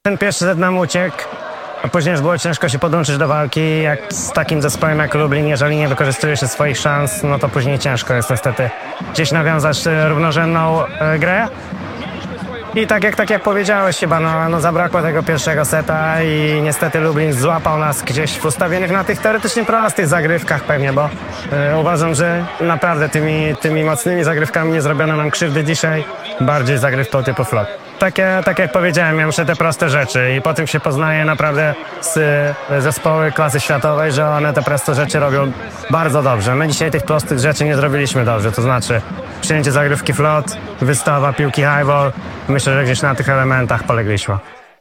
Ten pierwszy set nam uciekł, a później już było ciężko się podłączyć do walki. Jak z takim zespołem jak Lublin, jeżeli nie wykorzystuje się swoich szans, no to później ciężko jest niestety gdzieś nawiązać równorzędną grę. I tak jak powiedziałeś chyba, no zabrakło tego pierwszego seta i niestety Lublin złapał nas gdzieś w ustawionych na tych teoretycznie prostych zagrywkach pewnie, bo uważam, że naprawdę tymi mocnymi zagrywkami nie zrobiono nam krzywdy dzisiaj, bardziej zagrywką typu flop. Tak jak powiedziałem, ja muszę te proste rzeczy i po tym się poznaje naprawdę z zespoły klasy światowej, że one te proste rzeczy robią bardzo dobrze. My dzisiaj tych prostych rzeczy nie zrobiliśmy dobrze, to znaczy przyjęcie zagrywki flot, wystawa piłki high ball. Myślę, że gdzieś na tych elementach polegliśmy.